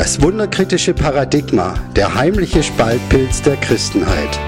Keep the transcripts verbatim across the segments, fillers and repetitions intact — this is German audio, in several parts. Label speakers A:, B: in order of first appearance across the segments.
A: Das wunderkritische Paradigma, der heimliche Spaltpilz der Christenheit.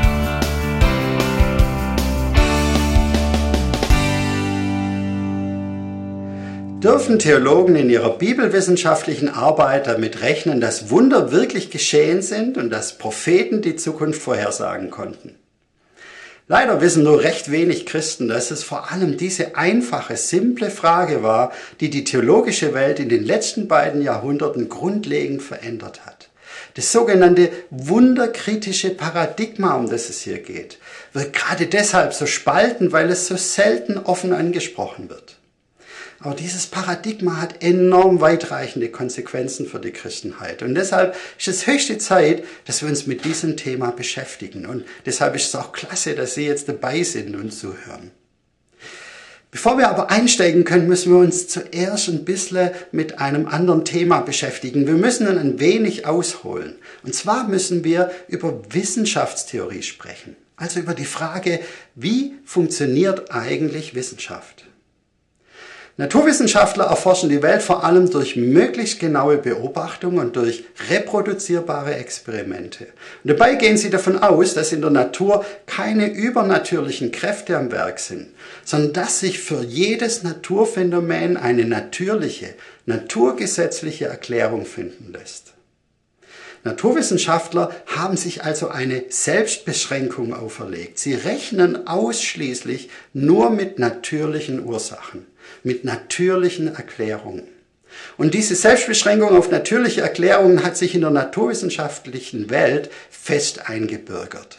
A: Dürfen Theologen in ihrer bibelwissenschaftlichen Arbeit damit rechnen, dass Wunder wirklich geschehen sind und dass Propheten die Zukunft vorhersagen konnten? Leider wissen nur recht wenig Christen, dass es vor allem diese einfache, simple Frage war, die die theologische Welt in den letzten beiden Jahrhunderten grundlegend verändert hat. Das sogenannte wunderkritische Paradigma, um das es hier geht, wird gerade deshalb so spaltend, weil es so selten offen angesprochen wird. Aber dieses Paradigma hat enorm weitreichende Konsequenzen für die Christenheit. Und deshalb ist es höchste Zeit, dass wir uns mit diesem Thema beschäftigen. Und deshalb ist es auch klasse, dass Sie jetzt dabei sind und zuhören. Bevor wir aber einsteigen können, müssen wir uns zuerst ein bisschen mit einem anderen Thema beschäftigen. Wir müssen ein wenig ausholen. Und zwar müssen wir über Wissenschaftstheorie sprechen. Also über die Frage, wie funktioniert eigentlich Wissenschaft? Naturwissenschaftler erforschen die Welt vor allem durch möglichst genaue Beobachtung und durch reproduzierbare Experimente. Und dabei gehen sie davon aus, dass in der Natur keine übernatürlichen Kräfte am Werk sind, sondern dass sich für jedes Naturphänomen eine natürliche, naturgesetzliche Erklärung finden lässt. Naturwissenschaftler haben sich also eine Selbstbeschränkung auferlegt. Sie rechnen ausschließlich nur mit natürlichen Ursachen, mit natürlichen Erklärungen. Und diese Selbstbeschränkung auf natürliche Erklärungen hat sich in der naturwissenschaftlichen Welt fest eingebürgert.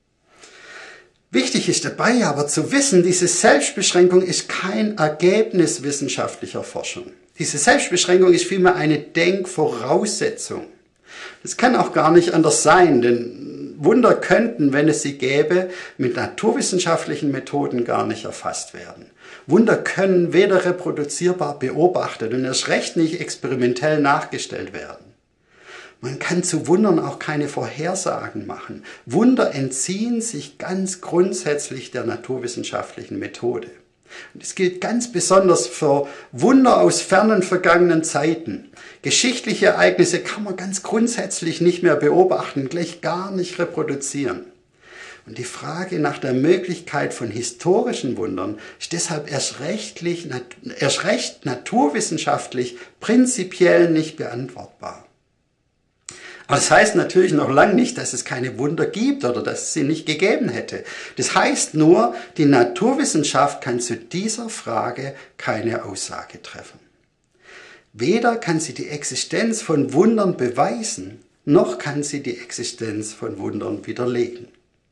A: Wichtig ist dabei aber zu wissen, diese Selbstbeschränkung ist kein Ergebnis wissenschaftlicher Forschung. Diese Selbstbeschränkung ist vielmehr eine Denkvoraussetzung. Das kann auch gar nicht anders sein, denn Wunder könnten, wenn es sie gäbe, mit naturwissenschaftlichen Methoden gar nicht erfasst werden. Wunder können weder reproduzierbar beobachtet und erst recht nicht experimentell nachgestellt werden. Man kann zu Wundern auch keine Vorhersagen machen. Wunder entziehen sich ganz grundsätzlich der naturwissenschaftlichen Methode. Und es gilt ganz besonders für Wunder aus fernen vergangenen Zeiten. Geschichtliche Ereignisse kann man ganz grundsätzlich nicht mehr beobachten, gleich gar nicht reproduzieren. Und die Frage nach der Möglichkeit von historischen Wundern ist deshalb erst, rechtlich, erst recht naturwissenschaftlich prinzipiell nicht beantwortbar. Aber das heißt natürlich noch lange nicht, dass es keine Wunder gibt oder dass es sie nicht gegeben hätte. Das heißt nur, die Naturwissenschaft kann zu dieser Frage keine Aussage treffen. Weder kann sie die Existenz von Wundern beweisen, noch kann sie die Existenz von Wundern widerlegen.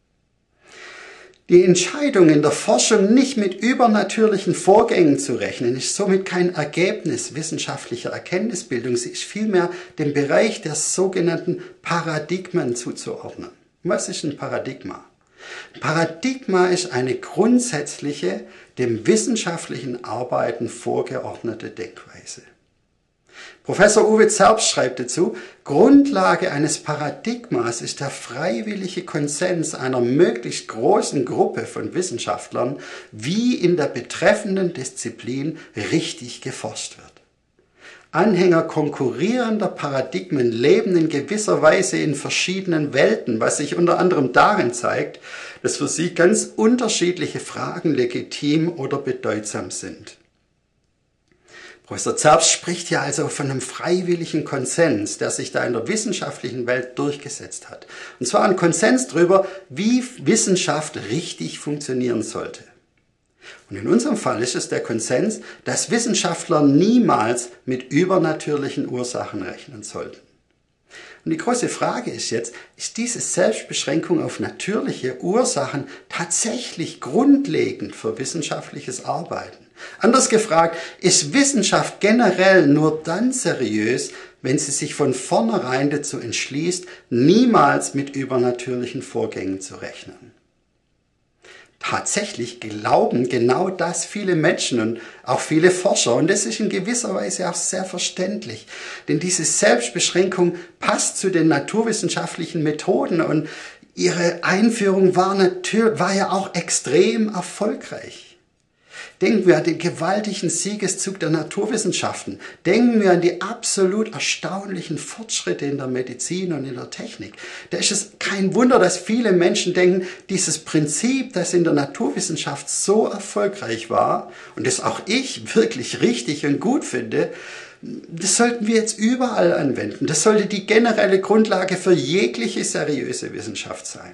A: Die Entscheidung in der Forschung, nicht mit übernatürlichen Vorgängen zu rechnen, ist somit kein Ergebnis wissenschaftlicher Erkenntnisbildung. Sie ist vielmehr dem Bereich der sogenannten Paradigmen zuzuordnen. Was ist ein Paradigma? Ein Paradigma ist eine grundsätzliche, dem wissenschaftlichen Arbeiten vorgeordnete Denkweise. Professor Uwe Zerbst schreibt dazu, Grundlage eines Paradigmas ist der freiwillige Konsens einer möglichst großen Gruppe von Wissenschaftlern, wie in der betreffenden Disziplin richtig geforscht wird. Anhänger konkurrierender Paradigmen leben in gewisser Weise in verschiedenen Welten, was sich unter anderem darin zeigt, dass für sie ganz unterschiedliche Fragen legitim oder bedeutsam sind. Professor Zerbst spricht hier also von einem freiwilligen Konsens, der sich da in der wissenschaftlichen Welt durchgesetzt hat. Und zwar ein Konsens darüber, wie Wissenschaft richtig funktionieren sollte. Und in unserem Fall ist es der Konsens, dass Wissenschaftler niemals mit übernatürlichen Ursachen rechnen sollten. Und die große Frage ist jetzt, ist diese Selbstbeschränkung auf natürliche Ursachen tatsächlich grundlegend für wissenschaftliches Arbeiten? Anders gefragt, ist Wissenschaft generell nur dann seriös, wenn sie sich von vornherein dazu entschließt, niemals mit übernatürlichen Vorgängen zu rechnen? Tatsächlich glauben genau das viele Menschen und auch viele Forscher. Und das ist in gewisser Weise auch sehr verständlich. Denn diese Selbstbeschränkung passt zu den naturwissenschaftlichen Methoden und ihre Einführung war, natürlich, war ja auch extrem erfolgreich. Denken wir an den gewaltigen Siegeszug der Naturwissenschaften. Denken wir an die absolut erstaunlichen Fortschritte in der Medizin und in der Technik. Da ist es kein Wunder, dass viele Menschen denken, dieses Prinzip, das in der Naturwissenschaft so erfolgreich war und das auch ich wirklich richtig und gut finde, das sollten wir jetzt überall anwenden. Das sollte die generelle Grundlage für jegliche seriöse Wissenschaft sein.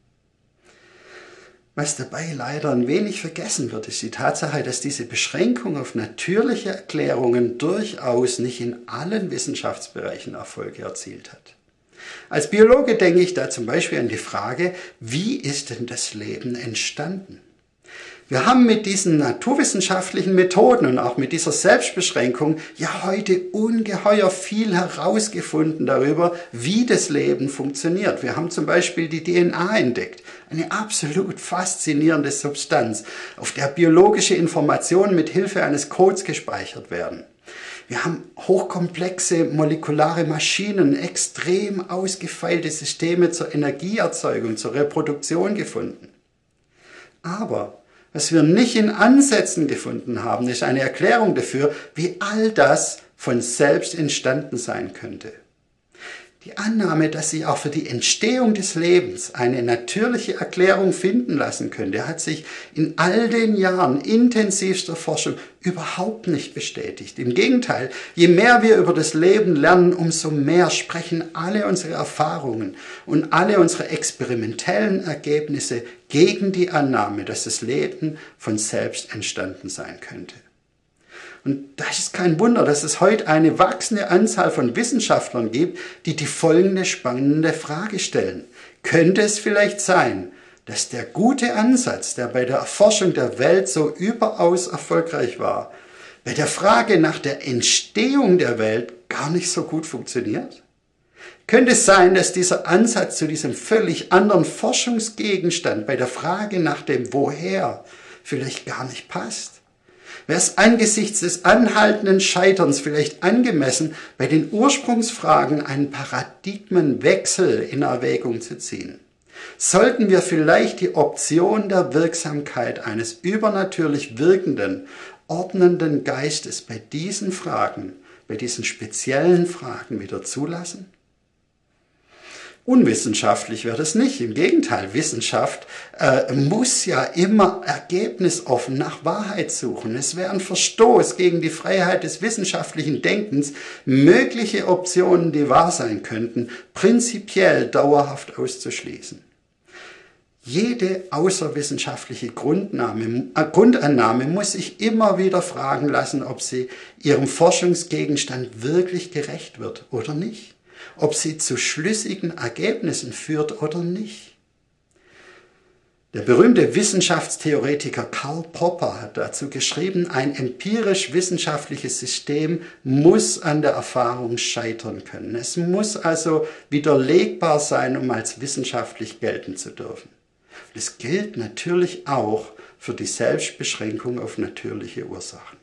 A: Was dabei leider ein wenig vergessen wird, ist die Tatsache, dass diese Beschränkung auf natürliche Erklärungen durchaus nicht in allen Wissenschaftsbereichen Erfolge erzielt hat. Als Biologe denke ich da zum Beispiel an die Frage, wie ist denn das Leben entstanden? Wir haben mit diesen naturwissenschaftlichen Methoden und auch mit dieser Selbstbeschränkung ja heute ungeheuer viel herausgefunden darüber, wie das Leben funktioniert. Wir haben zum Beispiel die D N A entdeckt, eine absolut faszinierende Substanz, auf der biologische Informationen mit Hilfe eines Codes gespeichert werden. Wir haben hochkomplexe molekulare Maschinen, extrem ausgefeilte Systeme zur Energieerzeugung, zur Reproduktion gefunden. Aber was wir nicht in Ansätzen gefunden haben, ist eine Erklärung dafür, wie all das von selbst entstanden sein könnte. Die Annahme, dass sich auch für die Entstehung des Lebens eine natürliche Erklärung finden lassen könnte, hat sich in all den Jahren intensivster Forschung überhaupt nicht bestätigt. Im Gegenteil, je mehr wir über das Leben lernen, umso mehr sprechen alle unsere Erfahrungen und alle unsere experimentellen Ergebnisse gegen die Annahme, dass das Leben von selbst entstanden sein könnte. Und da ist kein Wunder, dass es heute eine wachsende Anzahl von Wissenschaftlern gibt, die die folgende spannende Frage stellen. Könnte es vielleicht sein, dass der gute Ansatz, der bei der Erforschung der Welt so überaus erfolgreich war, bei der Frage nach der Entstehung der Welt gar nicht so gut funktioniert? Könnte es sein, dass dieser Ansatz zu diesem völlig anderen Forschungsgegenstand bei der Frage nach dem Woher vielleicht gar nicht passt? Wäre es angesichts des anhaltenden Scheiterns vielleicht angemessen, bei den Ursprungsfragen einen Paradigmenwechsel in Erwägung zu ziehen? Sollten wir vielleicht die Option der Wirksamkeit eines übernatürlich wirkenden, ordnenden Geistes bei diesen Fragen, bei diesen speziellen Fragen wieder zulassen? Unwissenschaftlich wird es nicht. Im Gegenteil, Wissenschaft äh, muss ja immer ergebnisoffen nach Wahrheit suchen. Es wäre ein Verstoß gegen die Freiheit des wissenschaftlichen Denkens, mögliche Optionen, die wahr sein könnten, prinzipiell dauerhaft auszuschließen. Jede außerwissenschaftliche Grundnahme, äh, Grundannahme muss sich immer wieder fragen lassen, ob sie ihrem Forschungsgegenstand wirklich gerecht wird oder nicht. Ob sie zu schlüssigen Ergebnissen führt oder nicht. Der berühmte Wissenschaftstheoretiker Karl Popper hat dazu geschrieben, ein empirisch-wissenschaftliches System muss an der Erfahrung scheitern können. Es muss also widerlegbar sein, um als wissenschaftlich gelten zu dürfen. Das gilt natürlich auch für die Selbstbeschränkung auf natürliche Ursachen.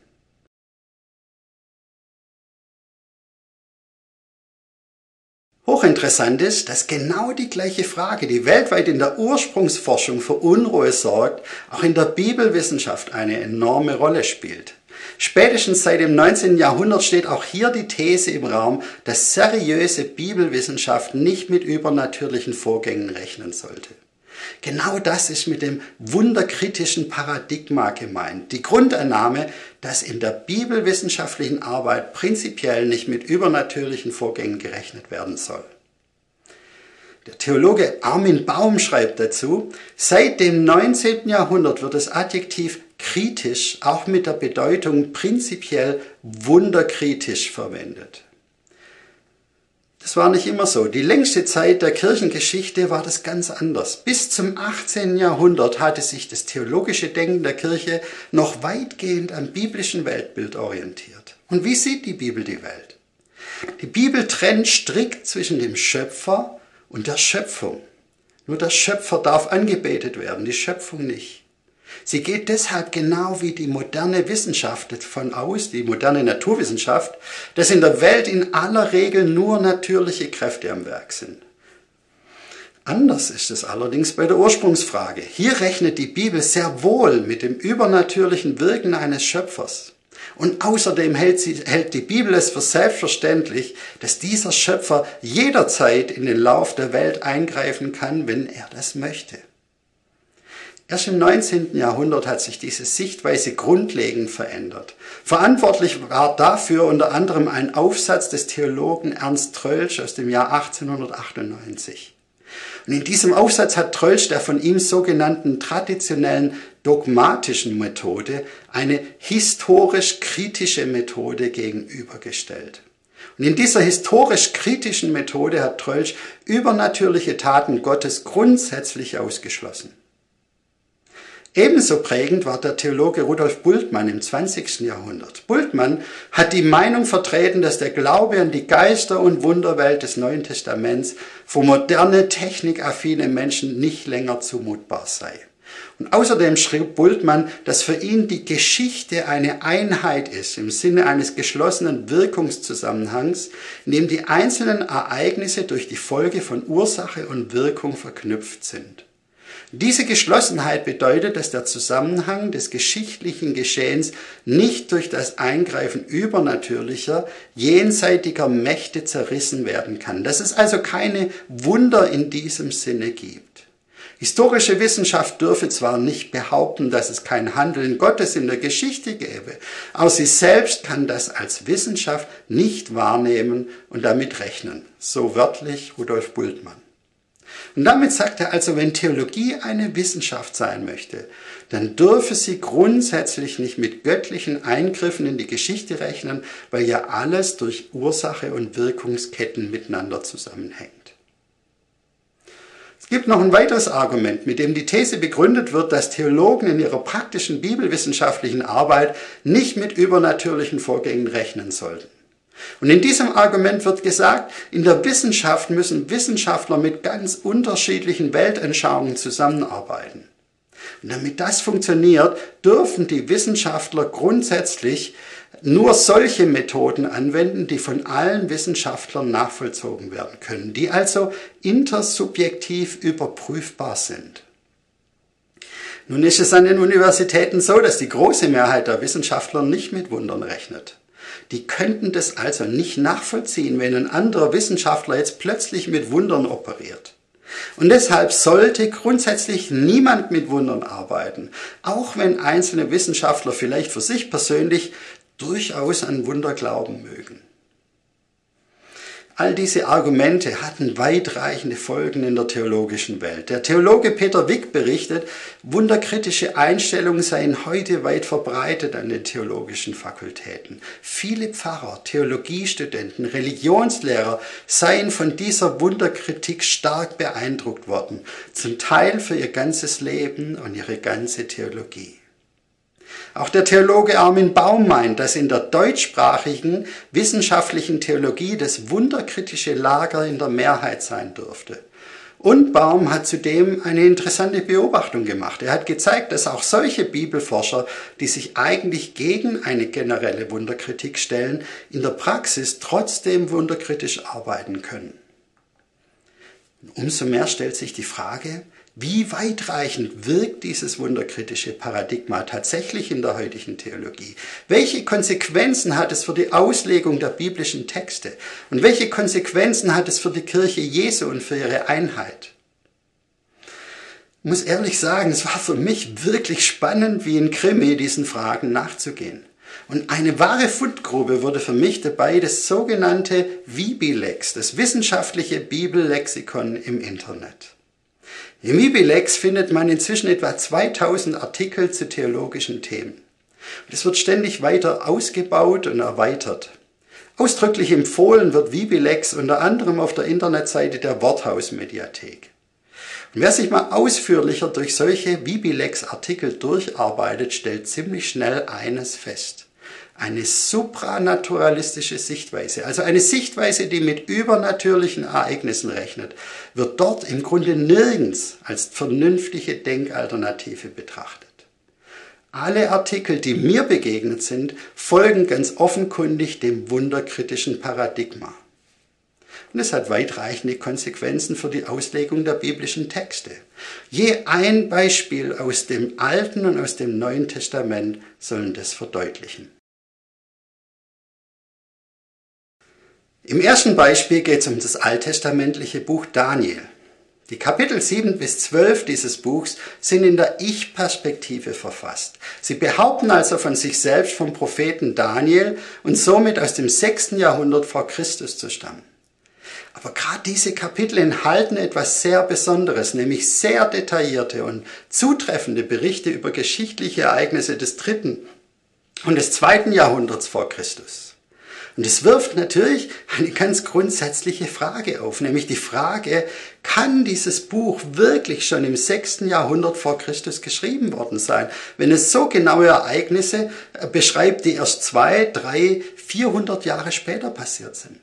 A: Hochinteressant ist, dass genau die gleiche Frage, die weltweit in der Ursprungsforschung für Unruhe sorgt, auch in der Bibelwissenschaft eine enorme Rolle spielt. Spätestens seit dem neunzehnten Jahrhundert steht auch hier die These im Raum, dass seriöse Bibelwissenschaft nicht mit übernatürlichen Vorgängen rechnen sollte. Genau das ist mit dem wunderkritischen Paradigma gemeint. Die Grundannahme, dass in der bibelwissenschaftlichen Arbeit prinzipiell nicht mit übernatürlichen Vorgängen gerechnet werden soll. Der Theologe Armin Baum schreibt dazu, seit dem neunzehnten Jahrhundert wird das Adjektiv kritisch auch mit der Bedeutung prinzipiell wunderkritisch verwendet. Das war nicht immer so. Die längste Zeit der Kirchengeschichte war das ganz anders. Bis zum achtzehnten Jahrhundert hatte sich das theologische Denken der Kirche noch weitgehend am biblischen Weltbild orientiert. Und wie sieht die Bibel die Welt? Die Bibel trennt strikt zwischen dem Schöpfer und der Schöpfung. Nur der Schöpfer darf angebetet werden, die Schöpfung nicht. Sie geht deshalb genau wie die moderne Wissenschaft davon aus, die moderne Naturwissenschaft, dass in der Welt in aller Regel nur natürliche Kräfte am Werk sind. Anders ist es allerdings bei der Ursprungsfrage. Hier rechnet die Bibel sehr wohl mit dem übernatürlichen Wirken eines Schöpfers. Und außerdem hält, sie, hält die Bibel es für selbstverständlich, dass dieser Schöpfer jederzeit in den Lauf der Welt eingreifen kann, wenn er das möchte. Erst im neunzehnten Jahrhundert hat sich diese Sichtweise grundlegend verändert. Verantwortlich war dafür unter anderem ein Aufsatz des Theologen Ernst Troeltsch aus dem Jahr achtzehnhundertachtundneunzig. Und in diesem Aufsatz hat Troeltsch der von ihm sogenannten traditionellen dogmatischen Methode eine historisch-kritische Methode gegenübergestellt. Und in dieser historisch-kritischen Methode hat Troeltsch übernatürliche Taten Gottes grundsätzlich ausgeschlossen. Ebenso prägend war der Theologe Rudolf Bultmann im zwanzigsten Jahrhundert. Bultmann hat die Meinung vertreten, dass der Glaube an die Geister- und Wunderwelt des Neuen Testaments für moderne, technikaffine Menschen nicht länger zumutbar sei. Und außerdem schrieb Bultmann, dass für ihn die Geschichte eine Einheit ist, im Sinne eines geschlossenen Wirkungszusammenhangs, in dem die einzelnen Ereignisse durch die Folge von Ursache und Wirkung verknüpft sind. Diese Geschlossenheit bedeutet, dass der Zusammenhang des geschichtlichen Geschehens nicht durch das Eingreifen übernatürlicher, jenseitiger Mächte zerrissen werden kann, dass es also keine Wunder in diesem Sinne gibt. Historische Wissenschaft dürfe zwar nicht behaupten, dass es kein Handeln Gottes in der Geschichte gäbe, aber sie selbst kann das als Wissenschaft nicht wahrnehmen und damit rechnen. So wörtlich Rudolf Bultmann. Und damit sagt er also, wenn Theologie eine Wissenschaft sein möchte, dann dürfe sie grundsätzlich nicht mit göttlichen Eingriffen in die Geschichte rechnen, weil ja alles durch Ursache und Wirkungsketten miteinander zusammenhängt. Es gibt noch ein weiteres Argument, mit dem die These begründet wird, dass Theologen in ihrer praktischen bibelwissenschaftlichen Arbeit nicht mit übernatürlichen Vorgängen rechnen sollten. Und in diesem Argument wird gesagt, in der Wissenschaft müssen Wissenschaftler mit ganz unterschiedlichen Weltanschauungen zusammenarbeiten. Und damit das funktioniert, dürfen die Wissenschaftler grundsätzlich nur solche Methoden anwenden, die von allen Wissenschaftlern nachvollzogen werden können, die also intersubjektiv überprüfbar sind. Nun ist es an den Universitäten so, dass die große Mehrheit der Wissenschaftler nicht mit Wundern rechnet. Die könnten das also nicht nachvollziehen, wenn ein anderer Wissenschaftler jetzt plötzlich mit Wundern operiert. Und deshalb sollte grundsätzlich niemand mit Wundern arbeiten, auch wenn einzelne Wissenschaftler vielleicht für sich persönlich durchaus an Wunder glauben mögen. All diese Argumente hatten weitreichende Folgen in der theologischen Welt. Der Theologe Peter Wick berichtet, wunderkritische Einstellungen seien heute weit verbreitet an den theologischen Fakultäten. Viele Pfarrer, Theologiestudenten, Religionslehrer seien von dieser Wunderkritik stark beeindruckt worden, zum Teil für ihr ganzes Leben und ihre ganze Theologie. Auch der Theologe Armin Baum meint, dass in der deutschsprachigen wissenschaftlichen Theologie das wunderkritische Lager in der Mehrheit sein dürfte. Und Baum hat zudem eine interessante Beobachtung gemacht. Er hat gezeigt, dass auch solche Bibelforscher, die sich eigentlich gegen eine generelle Wunderkritik stellen, in der Praxis trotzdem wunderkritisch arbeiten können. Umso mehr stellt sich die Frage, wie weitreichend wirkt dieses wunderkritische Paradigma tatsächlich in der heutigen Theologie? Welche Konsequenzen hat es für die Auslegung der biblischen Texte? Und welche Konsequenzen hat es für die Kirche Jesu und für ihre Einheit? Ich muss ehrlich sagen, es war für mich wirklich spannend, wie in Krimi diesen Fragen nachzugehen. Und eine wahre Fundgrube wurde für mich dabei das sogenannte Vibilex, das wissenschaftliche Bibellexikon im Internet. Im Vibilex findet man inzwischen etwa zweitausend Artikel zu theologischen Themen. Und es wird ständig weiter ausgebaut und erweitert. Ausdrücklich empfohlen wird Vibilex unter anderem auf der Internetseite der Worthaus-Mediathek. Und wer sich mal ausführlicher durch solche Vibilex-Artikel durcharbeitet, stellt ziemlich schnell eines fest. Eine supranaturalistische Sichtweise, also eine Sichtweise, die mit übernatürlichen Ereignissen rechnet, wird dort im Grunde nirgends als vernünftige Denkalternative betrachtet. Alle Artikel, die mir begegnet sind, folgen ganz offenkundig dem wunderkritischen Paradigma. Und es hat weitreichende Konsequenzen für die Auslegung der biblischen Texte. Je ein Beispiel aus dem Alten und aus dem Neuen Testament sollen das verdeutlichen. Im ersten Beispiel geht es um das alttestamentliche Buch Daniel. Die Kapitel sieben bis zwölf dieses Buchs sind in der Ich-Perspektive verfasst. Sie behaupten also von sich selbst vom Propheten Daniel und somit aus dem sechsten Jahrhundert vor Christus zu stammen. Aber gerade diese Kapitel enthalten etwas sehr Besonderes, nämlich sehr detaillierte und zutreffende Berichte über geschichtliche Ereignisse des dritten und des zweiten Jahrhunderts vor Christus. Und es wirft natürlich eine ganz grundsätzliche Frage auf, nämlich die Frage, kann dieses Buch wirklich schon im sechsten Jahrhundert vor Christus geschrieben worden sein, wenn es so genaue Ereignisse beschreibt, die erst zwei, drei, vierhundert Jahre später passiert sind?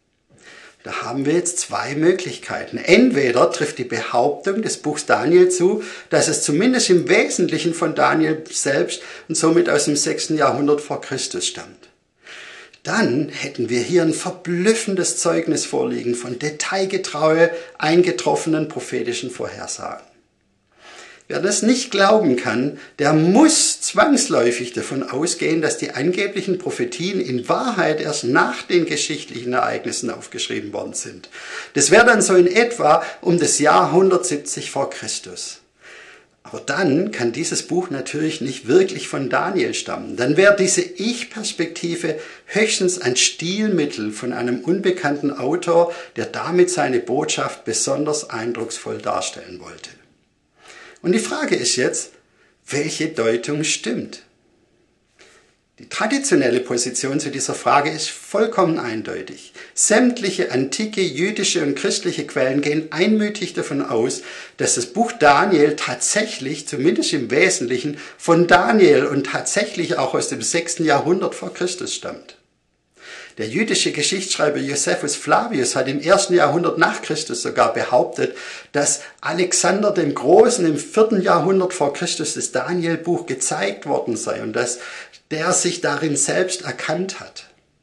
A: Da haben wir jetzt zwei Möglichkeiten. Entweder trifft die Behauptung des Buchs Daniel zu, dass es zumindest im Wesentlichen von Daniel selbst und somit aus dem sechsten Jahrhundert vor Christus stammt. Dann hätten wir hier ein verblüffendes Zeugnis vorliegen von detailgetreu eingetroffenen prophetischen Vorhersagen. Wer das nicht glauben kann, der muss zwangsläufig davon ausgehen, dass die angeblichen Prophetien in Wahrheit erst nach den geschichtlichen Ereignissen aufgeschrieben worden sind. Das wäre dann so in etwa um das Jahr hundertsiebzig vor Christus. Aber dann kann dieses Buch natürlich nicht wirklich von Daniel stammen. Dann wäre diese Ich-Perspektive höchstens ein Stilmittel von einem unbekannten Autor, der damit seine Botschaft besonders eindrucksvoll darstellen wollte. Und die Frage ist jetzt, welche Deutung stimmt? Die traditionelle Position zu dieser Frage ist vollkommen eindeutig. Sämtliche antike jüdische und christliche Quellen gehen einmütig davon aus, dass das Buch Daniel tatsächlich, zumindest im Wesentlichen, von Daniel und tatsächlich auch aus dem sechsten Jahrhundert vor Christus stammt. Der jüdische Geschichtsschreiber Josephus Flavius hat im ersten Jahrhundert nach Christus sogar behauptet, dass Alexander dem Großen im vierten Jahrhundert vor Christus das Daniel-Buch gezeigt worden sei und dass der sich darin selbst erkannt hat.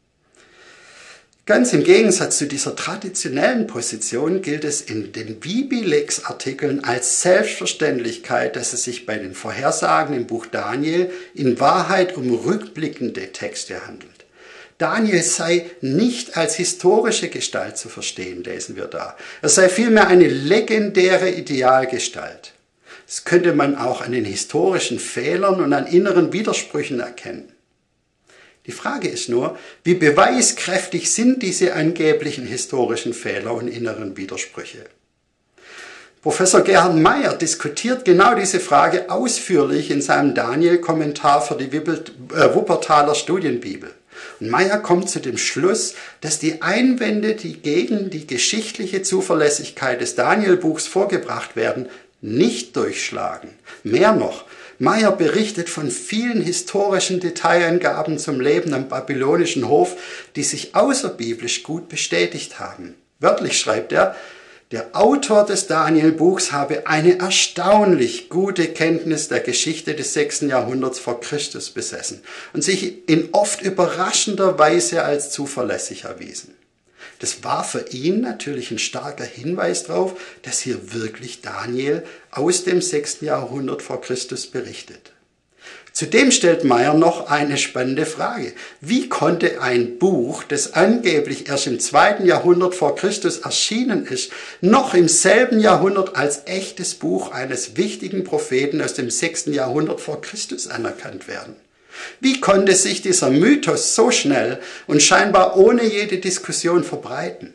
A: Ganz im Gegensatz zu dieser traditionellen Position gilt es in den Bibilex-Artikeln als Selbstverständlichkeit, dass es sich bei den Vorhersagen im Buch Daniel in Wahrheit um rückblickende Texte handelt. Daniel sei nicht als historische Gestalt zu verstehen, lesen wir da. Er sei vielmehr eine legendäre Idealgestalt. Das könnte man auch an den historischen Fehlern und an inneren Widersprüchen erkennen. Die Frage ist nur, wie beweiskräftig sind diese angeblichen historischen Fehler und inneren Widersprüche? Professor Gerhard Meyer diskutiert genau diese Frage ausführlich in seinem Daniel-Kommentar für die Wuppertaler Studienbibel. Und Meyer kommt zu dem Schluss, dass die Einwände, die gegen die geschichtliche Zuverlässigkeit des Daniel-Buchs vorgebracht werden, nicht durchschlagen. Mehr noch, Meyer berichtet von vielen historischen Detailangaben zum Leben am babylonischen Hof, die sich außerbiblisch gut bestätigt haben. Wörtlich schreibt er, der Autor des Daniel-Buchs habe eine erstaunlich gute Kenntnis der Geschichte des sechsten Jahrhunderts vor Christus besessen und sich in oft überraschender Weise als zuverlässig erwiesen. Das war für ihn natürlich ein starker Hinweis darauf, dass hier wirklich Daniel aus dem sechsten Jahrhundert vor Christus berichtet. Zudem stellt Meyer noch eine spannende Frage. Wie konnte ein Buch, das angeblich erst im zweiten Jahrhundert vor Christus erschienen ist, noch im selben Jahrhundert als echtes Buch eines wichtigen Propheten aus dem sechsten Jahrhundert vor Christus anerkannt werden? Wie konnte sich dieser Mythos so schnell und scheinbar ohne jede Diskussion verbreiten?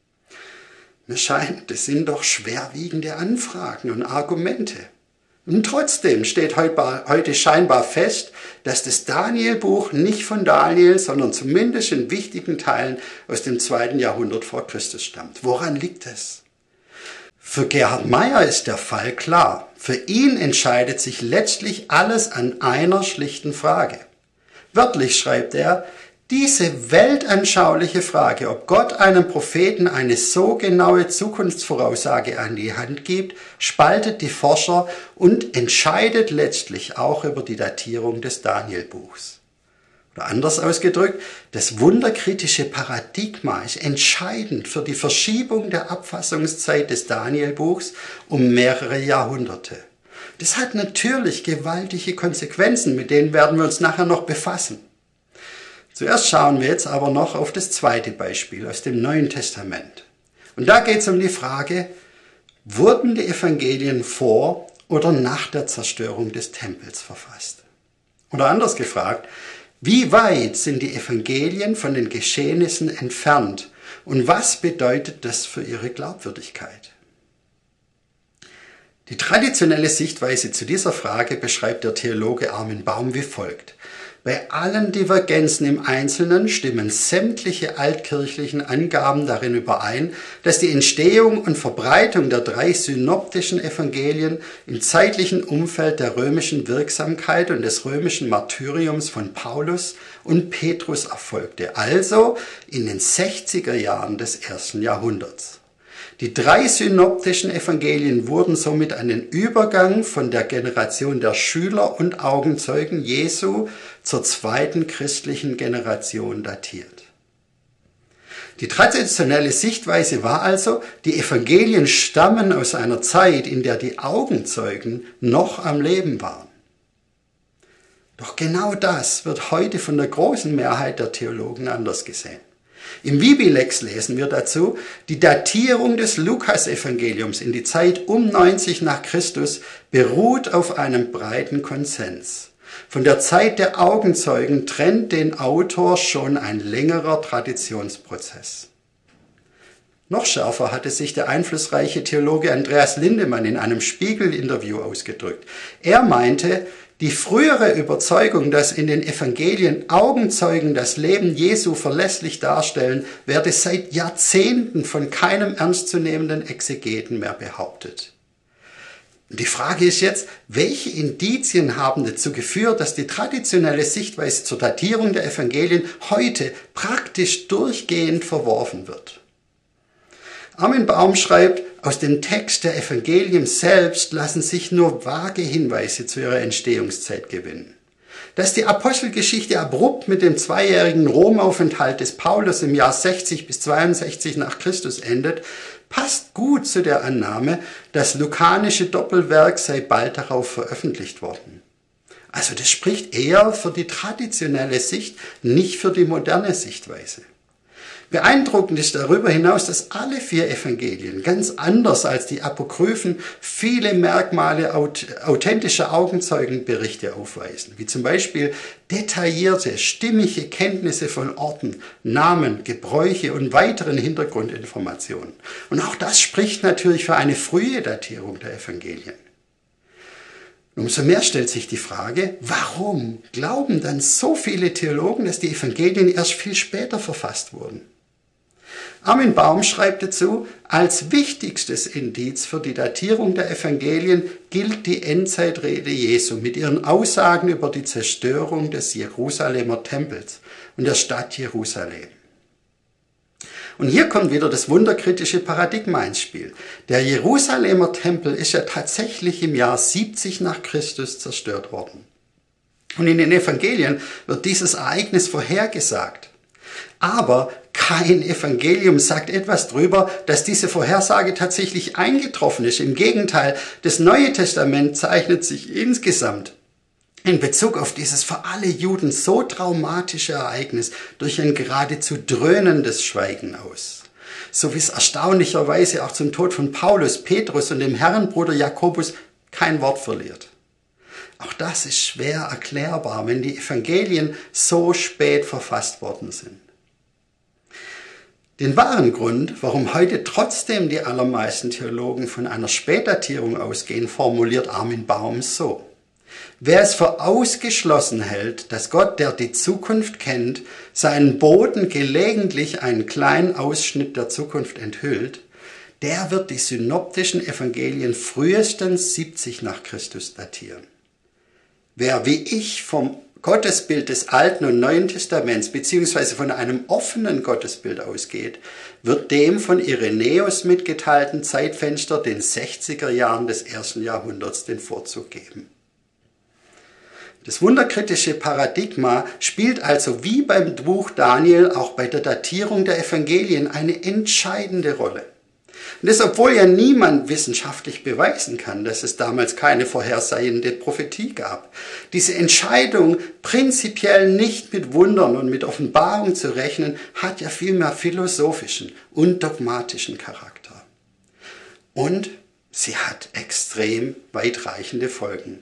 A: Mir scheint, das sind doch schwerwiegende Anfragen und Argumente. Und trotzdem steht heute scheinbar fest, dass das Daniel-Buch nicht von Daniel, sondern zumindest in wichtigen Teilen aus dem zweiten Jahrhundert vor Christus stammt. Woran liegt es? Für Gerhard Meyer ist der Fall klar. Für ihn entscheidet sich letztlich alles an einer schlichten Frage. Wörtlich schreibt er, diese weltanschauliche Frage, ob Gott einem Propheten eine so genaue Zukunftsvoraussage an die Hand gibt, spaltet die Forscher und entscheidet letztlich auch über die Datierung des Daniel-Buchs. Oder anders ausgedrückt, das wunderkritische Paradigma ist entscheidend für die Verschiebung der Abfassungszeit des Danielbuchs um mehrere Jahrhunderte. Das hat natürlich gewaltige Konsequenzen, mit denen werden wir uns nachher noch befassen. Zuerst schauen wir jetzt aber noch auf das zweite Beispiel aus dem Neuen Testament. Und da geht es um die Frage, wurden die Evangelien vor oder nach der Zerstörung des Tempels verfasst? Oder anders gefragt, wie weit sind die Evangelien von den Geschehnissen entfernt und was bedeutet das für ihre Glaubwürdigkeit? Die traditionelle Sichtweise zu dieser Frage beschreibt der Theologe Armin Baum wie folgt. Bei allen Divergenzen im Einzelnen stimmen sämtliche altkirchlichen Angaben darin überein, dass die Entstehung und Verbreitung der drei synoptischen Evangelien im zeitlichen Umfeld der römischen Wirksamkeit und des römischen Martyriums von Paulus und Petrus erfolgte, also in den sechziger Jahren des ersten Jahrhunderts. Die drei synoptischen Evangelien wurden somit an den Übergang von der Generation der Schüler und Augenzeugen Jesu zur zweiten christlichen Generation datiert. Die traditionelle Sichtweise war also, die Evangelien stammen aus einer Zeit, in der die Augenzeugen noch am Leben waren. Doch genau das wird heute von der großen Mehrheit der Theologen anders gesehen. Im Vibilex lesen wir dazu, die Datierung des Lukas-Evangeliums in die Zeit um neunzig nach Christus beruht auf einem breiten Konsens. Von der Zeit der Augenzeugen trennt den Autor schon ein längerer Traditionsprozess. Noch schärfer hatte sich der einflussreiche Theologe Andreas Lindemann in einem Spiegel-Interview ausgedrückt. Er meinte, die frühere Überzeugung, dass in den Evangelien Augenzeugen das Leben Jesu verlässlich darstellen, werde seit Jahrzehnten von keinem ernstzunehmenden Exegeten mehr behauptet. Und die Frage ist jetzt, welche Indizien haben dazu geführt, dass die traditionelle Sichtweise zur Datierung der Evangelien heute praktisch durchgehend verworfen wird? Armin Baum schreibt, aus dem Text der Evangelien selbst lassen sich nur vage Hinweise zu ihrer Entstehungszeit gewinnen. Dass die Apostelgeschichte abrupt mit dem zweijährigen Romaufenthalt des Paulus im Jahr sechzig bis zweiundsechzig nach Christus endet, passt gut zu der Annahme, das lukanische Doppelwerk sei bald darauf veröffentlicht worden. Also das spricht eher für die traditionelle Sicht, nicht für die moderne Sichtweise. Beeindruckend ist darüber hinaus, dass alle vier Evangelien, ganz anders als die Apokryphen, viele Merkmale authentischer Augenzeugenberichte aufweisen, wie zum Beispiel detaillierte, stimmige Kenntnisse von Orten, Namen, Gebräuche und weiteren Hintergrundinformationen. Und auch das spricht natürlich für eine frühe Datierung der Evangelien. Umso mehr stellt sich die Frage, warum glauben dann so viele Theologen, dass die Evangelien erst viel später verfasst wurden? Armin Baum schreibt dazu, als wichtigstes Indiz für die Datierung der Evangelien gilt die Endzeitrede Jesu mit ihren Aussagen über die Zerstörung des Jerusalemer Tempels und der Stadt Jerusalem. Und hier kommt wieder das wunderkritische Paradigma ins Spiel. Der Jerusalemer Tempel ist ja tatsächlich im Jahr siebzig nach Christus zerstört worden. Und in den Evangelien wird dieses Ereignis vorhergesagt. Aber kein Evangelium sagt etwas darüber, dass diese Vorhersage tatsächlich eingetroffen ist. Im Gegenteil, das Neue Testament zeichnet sich insgesamt in Bezug auf dieses für alle Juden so traumatische Ereignis durch ein geradezu dröhnendes Schweigen aus. So wie es erstaunlicherweise auch zum Tod von Paulus, Petrus und dem Herrenbruder Jakobus kein Wort verliert. Auch das ist schwer erklärbar, wenn die Evangelien so spät verfasst worden sind. Den wahren Grund, warum heute trotzdem die allermeisten Theologen von einer Spätdatierung ausgehen, formuliert Armin Baum so. Wer es für ausgeschlossen hält, dass Gott, der die Zukunft kennt, seinen Boten gelegentlich einen kleinen Ausschnitt der Zukunft enthüllt, der wird die synoptischen Evangelien frühestens siebzig nach Christus datieren. Wer wie ich vom Gottesbild des Alten und Neuen Testaments beziehungsweise von einem offenen Gottesbild ausgeht, wird dem von Irenäus mitgeteilten Zeitfenster den sechziger Jahren des ersten Jahrhunderts den Vorzug geben. Das wunderkritische Paradigma spielt also wie beim Buch Daniel auch bei der Datierung der Evangelien eine entscheidende Rolle. Und das, obwohl ja niemand wissenschaftlich beweisen kann, dass es damals keine vorhersehende Prophetie gab. Diese Entscheidung, prinzipiell nicht mit Wundern und mit Offenbarung zu rechnen, hat ja vielmehr philosophischen und dogmatischen Charakter. Und sie hat extrem weitreichende Folgen.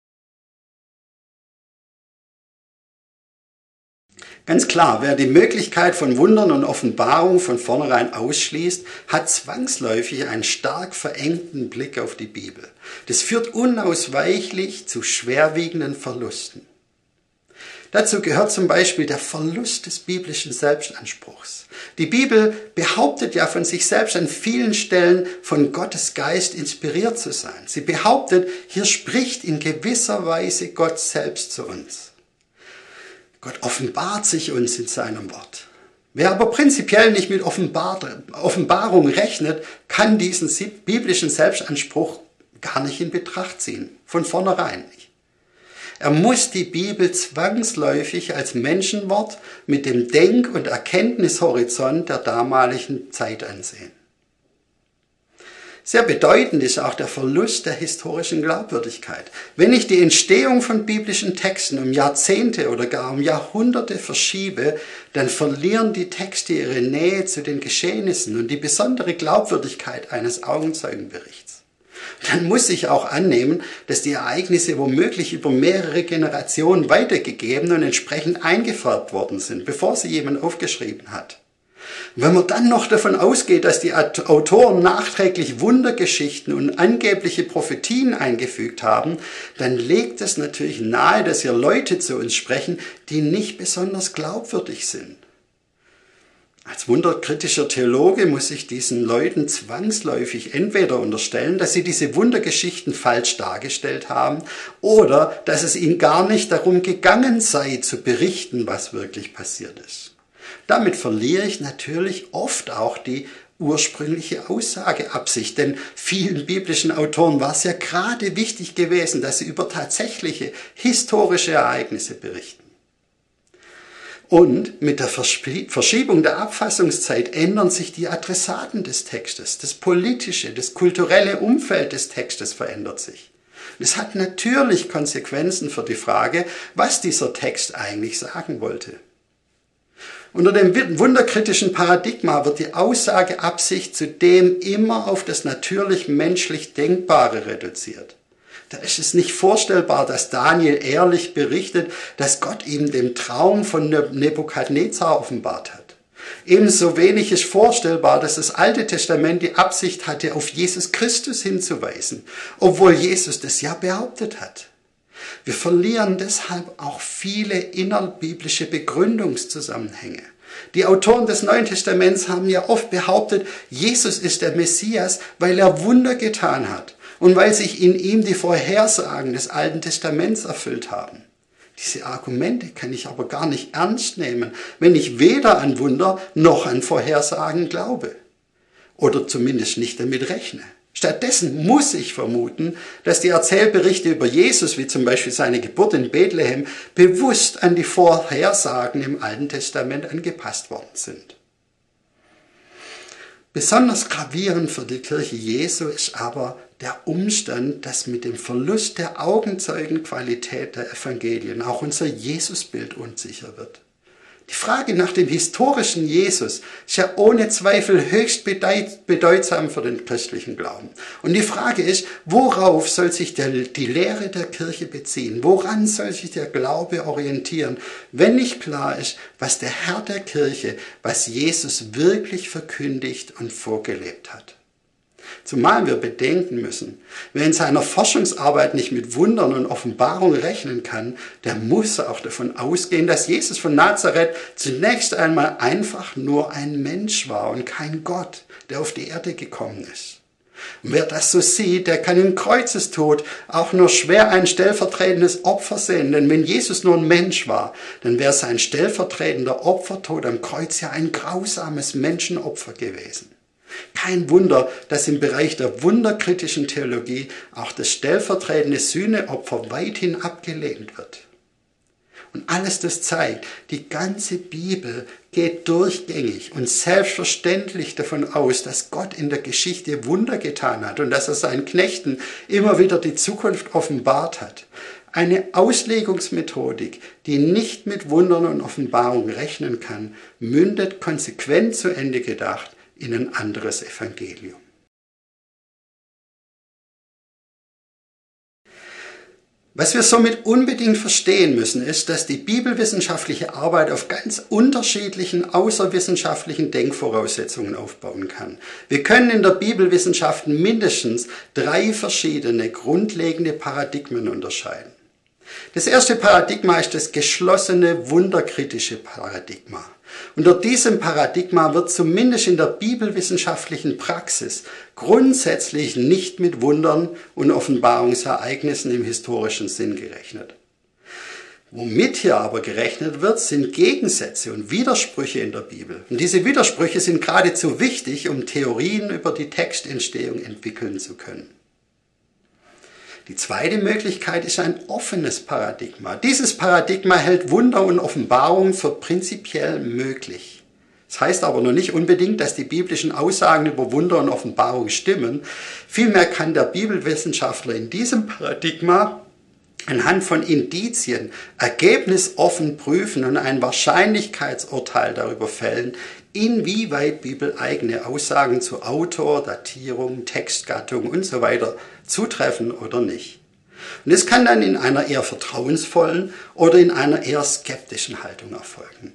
A: Ganz klar, wer die Möglichkeit von Wundern und Offenbarung von vornherein ausschließt, hat zwangsläufig einen stark verengten Blick auf die Bibel. Das führt unausweichlich zu schwerwiegenden Verlusten. Dazu gehört zum Beispiel der Verlust des biblischen Selbstanspruchs. Die Bibel behauptet ja von sich selbst an vielen Stellen von Gottes Geist inspiriert zu sein. Sie behauptet, hier spricht in gewisser Weise Gott selbst zu uns. Gott offenbart sich uns in seinem Wort. Wer aber prinzipiell nicht mit Offenbarung rechnet, kann diesen biblischen Selbstanspruch gar nicht in Betracht ziehen. Von vornherein nicht. Er muss die Bibel zwangsläufig als Menschenwort mit dem Denk- und Erkenntnishorizont der damaligen Zeit ansehen. Sehr bedeutend ist auch der Verlust der historischen Glaubwürdigkeit. Wenn ich die Entstehung von biblischen Texten um Jahrzehnte oder gar um Jahrhunderte verschiebe, dann verlieren die Texte ihre Nähe zu den Geschehnissen und die besondere Glaubwürdigkeit eines Augenzeugenberichts. Dann muss ich auch annehmen, dass die Ereignisse womöglich über mehrere Generationen weitergegeben und entsprechend eingefärbt worden sind, bevor sie jemand aufgeschrieben hat. Wenn man dann noch davon ausgeht, dass die Autoren nachträglich Wundergeschichten und angebliche Prophetien eingefügt haben, dann legt es natürlich nahe, dass hier Leute zu uns sprechen, die nicht besonders glaubwürdig sind. Als wunderkritischer Theologe muss ich diesen Leuten zwangsläufig entweder unterstellen, dass sie diese Wundergeschichten falsch dargestellt haben oder dass es ihnen gar nicht darum gegangen sei, zu berichten, was wirklich passiert ist. Damit verliere ich natürlich oft auch die ursprüngliche Aussageabsicht, denn vielen biblischen Autoren war es ja gerade wichtig gewesen, dass sie über tatsächliche historische Ereignisse berichten. Und mit der Verschiebung der Abfassungszeit ändern sich die Adressaten des Textes, das politische, das kulturelle Umfeld des Textes verändert sich. Das hat natürlich Konsequenzen für die Frage, was dieser Text eigentlich sagen wollte. Unter dem wunderkritischen Paradigma wird die Aussageabsicht zudem immer auf das natürlich menschlich Denkbare reduziert. Da ist es nicht vorstellbar, dass Daniel ehrlich berichtet, dass Gott ihm den Traum von Nebukadnezar offenbart hat. Ebenso wenig ist vorstellbar, dass das Alte Testament die Absicht hatte, auf Jesus Christus hinzuweisen, obwohl Jesus das ja behauptet hat. Wir verlieren deshalb auch viele innerbiblische Begründungszusammenhänge. Die Autoren des Neuen Testaments haben ja oft behauptet, Jesus ist der Messias, weil er Wunder getan hat und weil sich in ihm die Vorhersagen des Alten Testaments erfüllt haben. Diese Argumente kann ich aber gar nicht ernst nehmen, wenn ich weder an Wunder noch an Vorhersagen glaube oder zumindest nicht damit rechne. Stattdessen muss ich vermuten, dass die Erzählberichte über Jesus, wie zum Beispiel seine Geburt in Bethlehem, bewusst an die Vorhersagen im Alten Testament angepasst worden sind. Besonders gravierend für die Kirche Jesu ist aber der Umstand, dass mit dem Verlust der Augenzeugenqualität der Evangelien auch unser Jesusbild unsicher wird. Die Frage nach dem historischen Jesus ist ja ohne Zweifel höchst bedeutsam für den christlichen Glauben. Und die Frage ist, worauf soll sich der, die Lehre der Kirche beziehen? Woran soll sich der Glaube orientieren, wenn nicht klar ist, was der Herr der Kirche, was Jesus wirklich verkündigt und vorgelebt hat? Zumal wir bedenken müssen, wer in seiner Forschungsarbeit nicht mit Wundern und Offenbarung rechnen kann, der muss auch davon ausgehen, dass Jesus von Nazareth zunächst einmal einfach nur ein Mensch war und kein Gott, der auf die Erde gekommen ist. Und wer das so sieht, der kann im Kreuzestod auch nur schwer ein stellvertretendes Opfer sehen, denn wenn Jesus nur ein Mensch war, dann wäre sein stellvertretender Opfertod am Kreuz ja ein grausames Menschenopfer gewesen. Kein Wunder, dass im Bereich der wunderkritischen Theologie auch das stellvertretende Sühneopfer weithin abgelehnt wird. Und alles das zeigt, die ganze Bibel geht durchgängig und selbstverständlich davon aus, dass Gott in der Geschichte Wunder getan hat und dass er seinen Knechten immer wieder die Zukunft offenbart hat. Eine Auslegungsmethodik, die nicht mit Wundern und Offenbarung rechnen kann, mündet konsequent zu Ende gedacht in ein anderes Evangelium. Was wir somit unbedingt verstehen müssen, ist, dass die bibelwissenschaftliche Arbeit auf ganz unterschiedlichen außerwissenschaftlichen Denkvoraussetzungen aufbauen kann. Wir können in der Bibelwissenschaft mindestens drei verschiedene grundlegende Paradigmen unterscheiden. Das erste Paradigma ist das geschlossene, wunderkritische Paradigma. Unter diesem Paradigma wird zumindest in der bibelwissenschaftlichen Praxis grundsätzlich nicht mit Wundern und Offenbarungsereignissen im historischen Sinn gerechnet. Womit hier aber gerechnet wird, sind Gegensätze und Widersprüche in der Bibel. Und diese Widersprüche sind geradezu wichtig, um Theorien über die Textentstehung entwickeln zu können. Die zweite Möglichkeit ist ein offenes Paradigma. Dieses Paradigma hält Wunder und Offenbarung für prinzipiell möglich. Das heißt aber noch nicht unbedingt, dass die biblischen Aussagen über Wunder und Offenbarung stimmen. Vielmehr kann der Bibelwissenschaftler in diesem Paradigma anhand von Indizien ergebnisoffen prüfen und ein Wahrscheinlichkeitsurteil darüber fällen, inwieweit bibeleigene Aussagen zu Autor, Datierung, Textgattung und so weiter zutreffen oder nicht. Und es kann dann in einer eher vertrauensvollen oder in einer eher skeptischen Haltung erfolgen.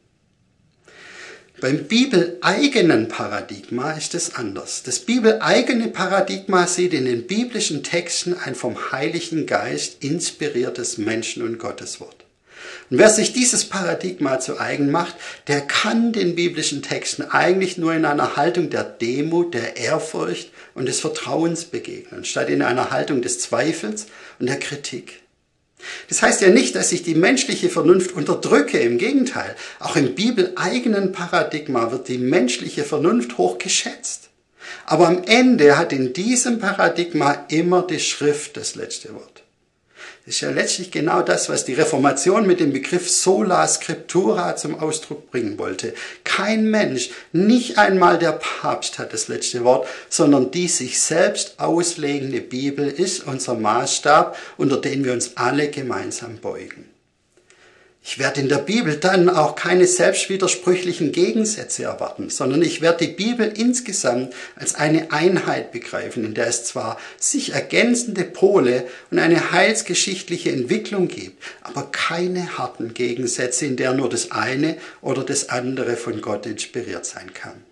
A: Beim bibeleigenen Paradigma ist es anders. Das bibeleigene Paradigma sieht in den biblischen Texten ein vom Heiligen Geist inspiriertes Menschen- und Gotteswort. Und wer sich dieses Paradigma zu eigen macht, der kann den biblischen Texten eigentlich nur in einer Haltung der Demut, der Ehrfurcht und des Vertrauens begegnen, statt in einer Haltung des Zweifels und der Kritik. Das heißt ja nicht, dass ich die menschliche Vernunft unterdrücke, im Gegenteil. Auch im bibeleigenen Paradigma wird die menschliche Vernunft hoch geschätzt. Aber am Ende hat in diesem Paradigma immer die Schrift das letzte Wort. Das ist ja letztlich genau das, was die Reformation mit dem Begriff Sola Scriptura zum Ausdruck bringen wollte. Kein Mensch, nicht einmal der Papst hat das letzte Wort, sondern die sich selbst auslegende Bibel ist unser Maßstab, unter den wir uns alle gemeinsam beugen. Ich werde in der Bibel dann auch keine selbstwidersprüchlichen Gegensätze erwarten, sondern ich werde die Bibel insgesamt als eine Einheit begreifen, in der es zwar sich ergänzende Pole und eine heilsgeschichtliche Entwicklung gibt, aber keine harten Gegensätze, in der nur das eine oder das andere von Gott inspiriert sein kann.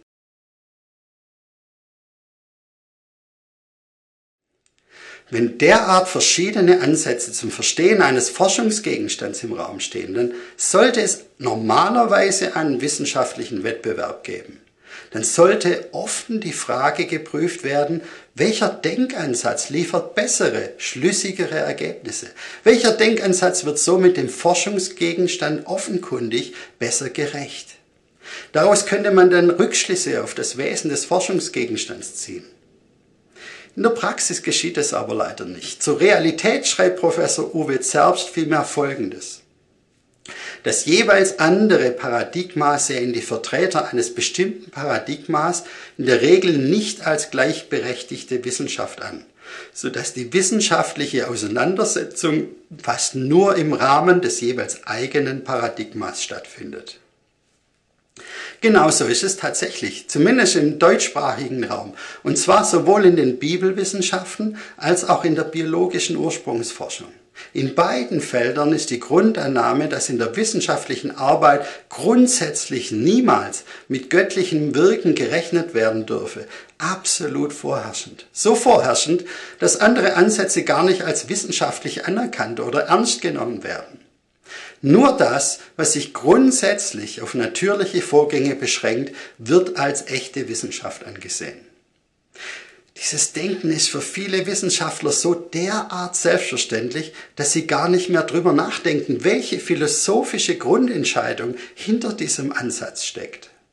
A: Wenn derart verschiedene Ansätze zum Verstehen eines Forschungsgegenstands im Raum stehen, dann sollte es normalerweise einen wissenschaftlichen Wettbewerb geben. Dann sollte offen die Frage geprüft werden, welcher Denkansatz liefert bessere, schlüssigere Ergebnisse? Welcher Denkansatz wird somit dem Forschungsgegenstand offenkundig besser gerecht? Daraus könnte man dann Rückschlüsse auf das Wesen des Forschungsgegenstands ziehen. In der Praxis geschieht es aber leider nicht. Zur Realität schreibt Professor Uwe Zerbst vielmehr Folgendes. Das jeweils andere Paradigma sehen die Vertreter eines bestimmten Paradigmas in der Regel nicht als gleichberechtigte Wissenschaft an, sodass die wissenschaftliche Auseinandersetzung fast nur im Rahmen des jeweils eigenen Paradigmas stattfindet. Genauso ist es tatsächlich, zumindest im deutschsprachigen Raum, und zwar sowohl in den Bibelwissenschaften als auch in der biologischen Ursprungsforschung. In beiden Feldern ist die Grundannahme, dass in der wissenschaftlichen Arbeit grundsätzlich niemals mit göttlichem Wirken gerechnet werden dürfe, absolut vorherrschend. So vorherrschend, dass andere Ansätze gar nicht als wissenschaftlich anerkannt oder ernst genommen werden. Nur das, was sich grundsätzlich auf natürliche Vorgänge beschränkt, wird als echte Wissenschaft angesehen. Dieses Denken ist für viele Wissenschaftler so derart selbstverständlich, dass sie gar nicht mehr drüber nachdenken, welche philosophische Grundentscheidung hinter diesem Ansatz steckt.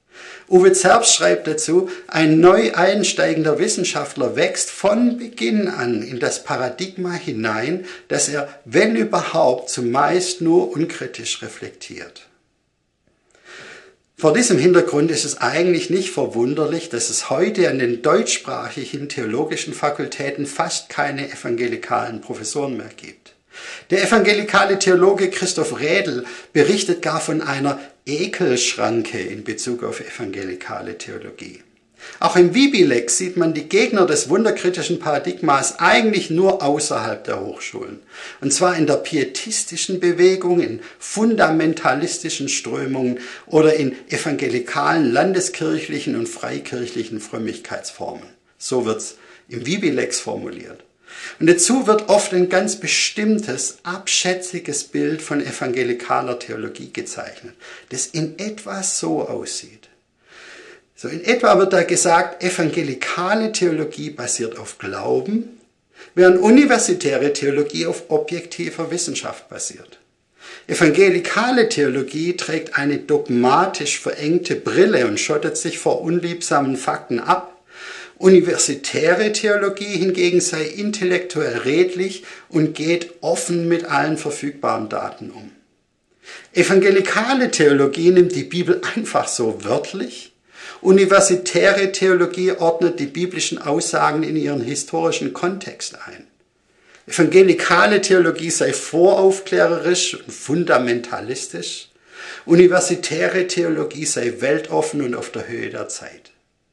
A: Uwe Zerbst schreibt dazu, ein neu einsteigender Wissenschaftler wächst von Beginn an in das Paradigma hinein, das er, wenn überhaupt, zumeist nur unkritisch reflektiert. Vor diesem Hintergrund ist es eigentlich nicht verwunderlich, dass es heute an den deutschsprachigen theologischen Fakultäten fast keine evangelikalen Professoren mehr gibt. Der evangelikale Theologe Christoph Rädel berichtet gar von einer Ekelschranke in Bezug auf evangelikale Theologie. Auch im Vibilex sieht man die Gegner des wunderkritischen Paradigmas eigentlich nur außerhalb der Hochschulen. Und zwar in der pietistischen Bewegung, in fundamentalistischen Strömungen oder in evangelikalen, landeskirchlichen und freikirchlichen Frömmigkeitsformen. So wird es im Vibilex formuliert. Und dazu wird oft ein ganz bestimmtes, abschätziges Bild von evangelikaler Theologie gezeichnet, das in etwa so aussieht. So in etwa wird da gesagt, evangelikale Theologie basiert auf Glauben, während universitäre Theologie auf objektiver Wissenschaft basiert. Evangelikale Theologie trägt eine dogmatisch verengte Brille und schottet sich vor unliebsamen Fakten ab. Universitäre Theologie hingegen sei intellektuell redlich und geht offen mit allen verfügbaren Daten um. Evangelikale Theologie nimmt die Bibel einfach so wörtlich. Universitäre Theologie ordnet die biblischen Aussagen in ihren historischen Kontext ein. Evangelikale Theologie sei voraufklärerisch und fundamentalistisch. Universitäre Theologie sei weltoffen und auf der Höhe der Zeit.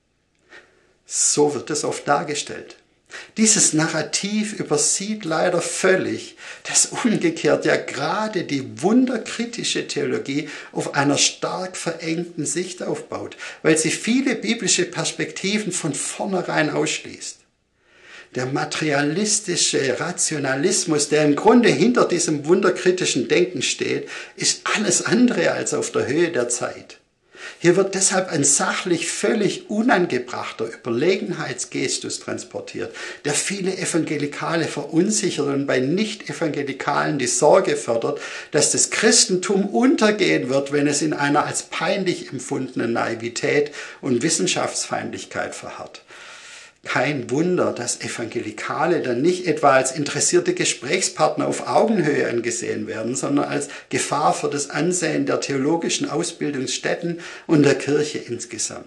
A: So wird es oft dargestellt. Dieses Narrativ übersieht leider völlig, dass umgekehrt ja gerade die wunderkritische Theologie auf einer stark verengten Sicht aufbaut, weil sie viele biblische Perspektiven von vornherein ausschließt. Der materialistische Rationalismus, der im Grunde hinter diesem wunderkritischen Denken steht, ist alles andere als auf der Höhe der Zeit. Hier wird deshalb ein sachlich völlig unangebrachter Überlegenheitsgestus transportiert, der viele Evangelikale verunsichert und bei Nicht-Evangelikalen die Sorge fördert, dass das Christentum untergehen wird, wenn es in einer als peinlich empfundenen Naivität und Wissenschaftsfeindlichkeit verharrt. Kein Wunder, dass Evangelikale dann nicht etwa als interessierte Gesprächspartner auf Augenhöhe angesehen werden, sondern als Gefahr für das Ansehen der theologischen Ausbildungsstätten und der Kirche insgesamt.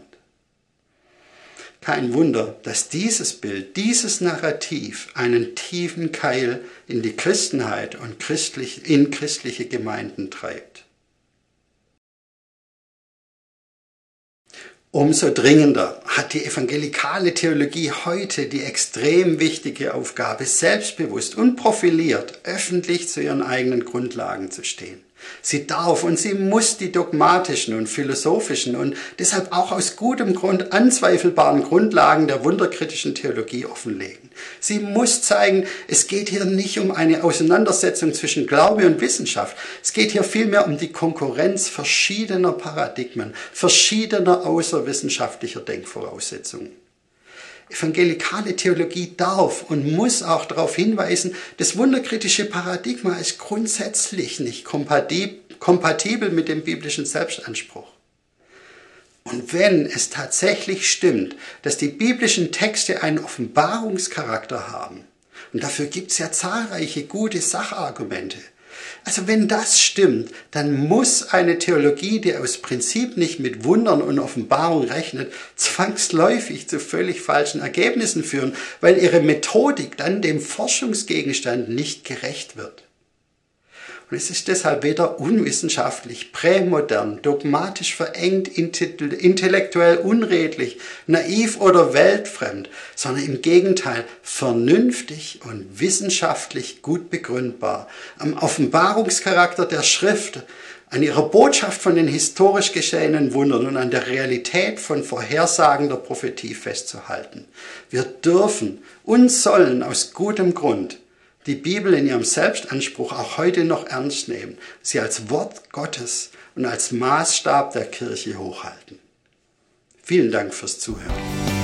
A: Kein Wunder, dass dieses Bild, dieses Narrativ einen tiefen Keil in die Christenheit und christlich, in christliche Gemeinden treibt. Umso dringender hat die evangelikale Theologie heute die extrem wichtige Aufgabe, selbstbewusst und profiliert öffentlich zu ihren eigenen Grundlagen zu stehen. Sie darf und sie muss die dogmatischen und philosophischen und deshalb auch aus gutem Grund anzweifelbaren Grundlagen der wunderkritischen Theologie offenlegen. Sie muss zeigen, es geht hier nicht um eine Auseinandersetzung zwischen Glaube und Wissenschaft. Es geht hier vielmehr um die Konkurrenz verschiedener Paradigmen, verschiedener außerwissenschaftlicher Denkvoraussetzungen. Evangelikale Theologie darf und muss auch darauf hinweisen, das wunderkritische Paradigma ist grundsätzlich nicht kompatibel mit dem biblischen Selbstanspruch. Und wenn es tatsächlich stimmt, dass die biblischen Texte einen Offenbarungscharakter haben, und dafür gibt es ja zahlreiche gute Sachargumente, also wenn das stimmt, dann muss eine Theologie, die aus Prinzip nicht mit Wundern und Offenbarung rechnet, zwangsläufig zu völlig falschen Ergebnissen führen, weil ihre Methodik dann dem Forschungsgegenstand nicht gerecht wird. Und es ist deshalb weder unwissenschaftlich, prämodern, dogmatisch verengt, intellektuell unredlich, naiv oder weltfremd, sondern im Gegenteil vernünftig und wissenschaftlich gut begründbar, am Offenbarungscharakter der Schrift, an ihrer Botschaft von den historisch geschehenen Wundern und an der Realität von vorhersagender Prophetie festzuhalten. Wir dürfen und sollen aus gutem Grund die Bibel in ihrem Selbstanspruch auch heute noch ernst nehmen, sie als Wort Gottes und als Maßstab der Kirche hochhalten. Vielen Dank fürs Zuhören.